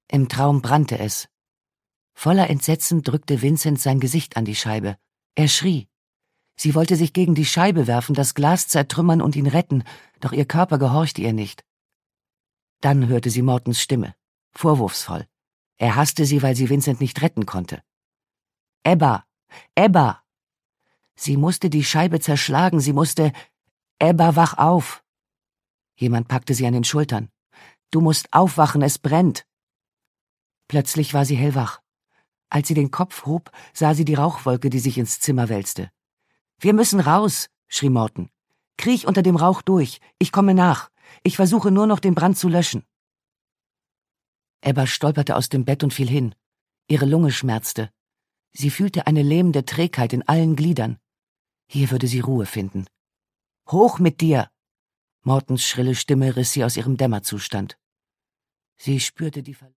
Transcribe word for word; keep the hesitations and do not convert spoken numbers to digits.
Im Traum brannte es. Voller Entsetzen drückte Vincent sein Gesicht an die Scheibe. Er schrie. Sie wollte sich gegen die Scheibe werfen, das Glas zertrümmern und ihn retten, doch ihr Körper gehorchte ihr nicht. Dann hörte sie Mortons Stimme, vorwurfsvoll. Er hasste sie, weil sie Vincent nicht retten konnte. »Ebba! Ebba!« Sie musste die Scheibe zerschlagen, sie musste... »Ebba, wach auf!« Jemand packte sie an den Schultern. »Du musst aufwachen, es brennt!« Plötzlich war sie hellwach. Als sie den Kopf hob, sah sie die Rauchwolke, die sich ins Zimmer wälzte. »Wir müssen raus«, schrie Morton. »Kriech unter dem Rauch durch, ich komme nach. Ich versuche nur noch, den Brand zu löschen.« Ebba stolperte aus dem Bett und fiel hin. Ihre Lunge schmerzte. Sie fühlte eine lähmende Trägheit in allen Gliedern. Hier würde sie Ruhe finden. »Hoch mit dir!« Mortons schrille Stimme riss sie aus ihrem Dämmerzustand. Sie spürte die Ver